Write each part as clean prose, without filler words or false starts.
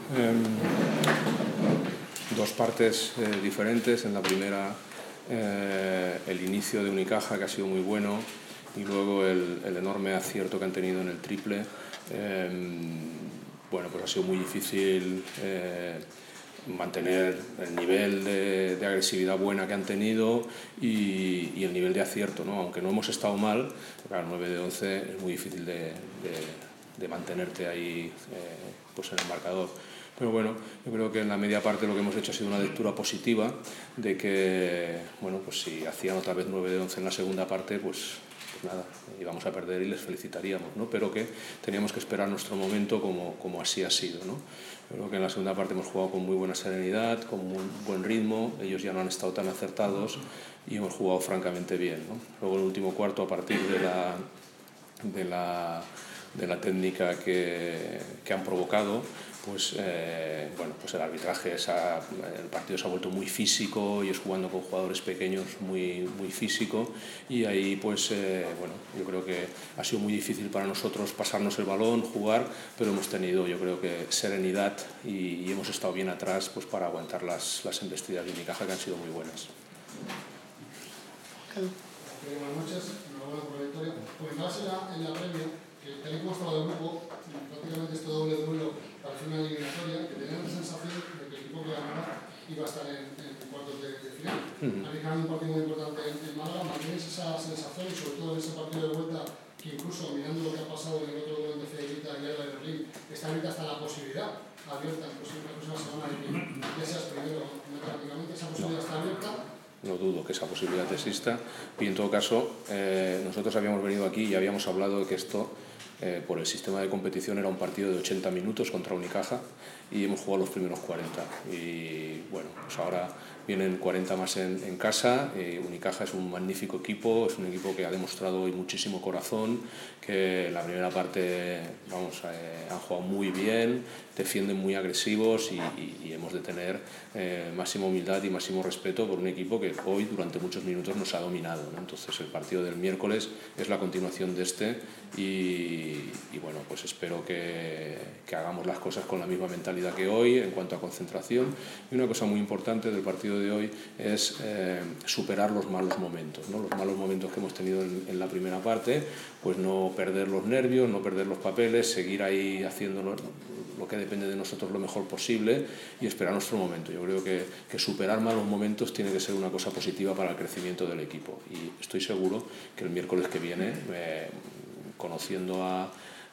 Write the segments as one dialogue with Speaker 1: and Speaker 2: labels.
Speaker 1: Dos partes diferentes. En la primera, el inicio de Unicaja, que ha sido muy bueno, y luego el enorme acierto que han tenido en el triple. Bueno, pues ha sido muy difícil mantener el nivel de agresividad buena que han tenido y el nivel de acierto, ¿no? Aunque no hemos estado mal, claro, 9 de 11 es muy difícil de mantenerte ahí pues en el marcador. Pero bueno, yo creo que en la media parte lo que hemos hecho ha sido una lectura positiva de que, bueno, pues si hacían otra vez 9 de 11 en la segunda parte, pues nada, íbamos a perder y les felicitaríamos, ¿no? Pero que teníamos que esperar nuestro momento como así ha sido, ¿no? Creo que en la segunda parte hemos jugado con muy buena serenidad, con muy buen ritmo, ellos ya no han estado tan acertados y hemos jugado francamente bien, ¿no? Luego el último cuarto, a partir de la técnica que han provocado, pues bueno, pues el arbitraje, el partido se ha vuelto muy físico y es jugando con jugadores pequeños muy físico, y ahí pues bueno, yo creo que ha sido muy difícil para nosotros pasarnos el balón, jugar, pero hemos tenido, yo creo que serenidad y hemos estado bien atrás pues para aguantar las embestidas de Unicaja, que han sido muy buenas.
Speaker 2: Buenas noches, enhorabuena por la victoria. Comentabas en la previa que tal y como estaba el grupo, prácticamente este doble duelo parecía una eliminatoria, que tenían la sensación de que el equipo que ganara iba a estar en cuartos de final. Habéis ganado un partido muy importante en Málaga. ¿Mantienes esa sensación, y sobre todo en ese partido de vuelta, que incluso mirando lo que ha pasado en el otro duelo de Federita y ahora de Berlín, está ahorita hasta la posibilidad abierta en la próxima semana de que ya seas primero matemáticamente? ¿Esa posibilidad está abierta?
Speaker 1: No dudo que esa posibilidad exista, y en todo caso nosotros habíamos venido aquí y habíamos hablado de que esto por el sistema de competición era un partido de 80 minutos contra Unicaja, y hemos jugado los primeros 40, y bueno, pues ahora vienen 40 más en casa. Unicaja es un magnífico equipo, es un equipo que ha demostrado hoy muchísimo corazón, que en la primera parte han jugado muy bien, defienden muy agresivos, y hemos de tener máxima humildad y máximo respeto por un equipo que hoy durante muchos minutos nos ha dominado, ¿no? Entonces el partido del miércoles es la continuación de este, y bueno, pues espero que hagamos las cosas con la misma mentalidad que hoy en cuanto a concentración. Y una cosa muy importante del partido de hoy es superar los malos momentos, ¿no? Los malos momentos que hemos tenido en la primera parte, pues no perder los nervios, no perder los papeles, seguir ahí haciendo lo que depende de nosotros lo mejor posible y esperar nuestro momento. Yo creo que superar malos momentos tiene que ser una cosa positiva para el crecimiento del equipo, y estoy seguro que el miércoles que viene, conociendo a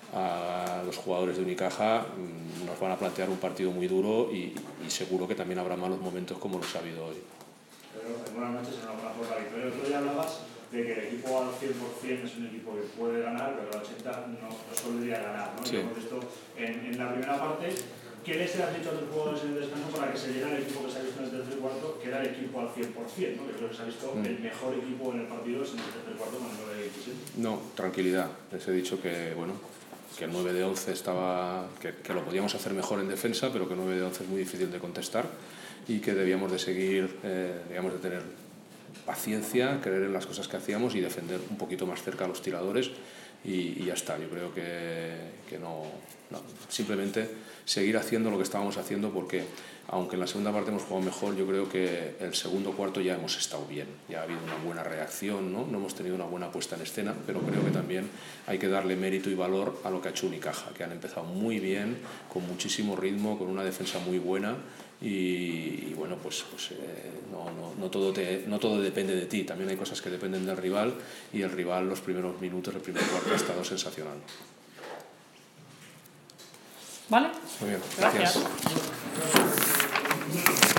Speaker 1: los jugadores de Unicaja, nos van a plantear un partido muy duro, y seguro que también habrá malos momentos como los ha habido hoy.
Speaker 3: Buenas noches, enhorabuena por la victoria. El otro día hablabas de que el equipo al 100% es un equipo que puede ganar, pero al 80% no solía ganar, ¿no?
Speaker 1: Sí.
Speaker 3: Esto en la primera parte, ¿qué les has dicho a tus jugadores en el descanso para que se diera el equipo que se ha visto en el tercer cuarto, que era el equipo al 100%, ¿no? Que creo que se ha visto el mejor equipo en el partido es en el tercer cuarto con el 9-17?
Speaker 1: No, tranquilidad. Les he dicho que, bueno, que el 9 de 11 estaba, que lo podíamos hacer mejor en defensa, pero que el 9 de 11 es muy difícil de contestar, y que debíamos de seguir, debíamos de tener paciencia, creer en las cosas que hacíamos y defender un poquito más cerca a los tiradores, y ya está. Yo creo que no, simplemente seguir haciendo lo que estábamos haciendo, porque aunque en la segunda parte hemos jugado mejor, yo creo que el segundo cuarto ya hemos estado bien, ya ha habido una buena reacción, ¿no? No hemos tenido una buena puesta en escena, pero creo que también hay que darle mérito y valor a lo que ha hecho Unicaja, que han empezado muy bien, con muchísimo ritmo, con una defensa muy buena, y bueno, pues no todo depende de ti, también hay cosas que dependen del rival, y el rival los primeros minutos, el primer cuarto ha estado sensacional.
Speaker 4: ¿Vale?
Speaker 1: Muy bien,
Speaker 4: Gracias.
Speaker 1: gracias.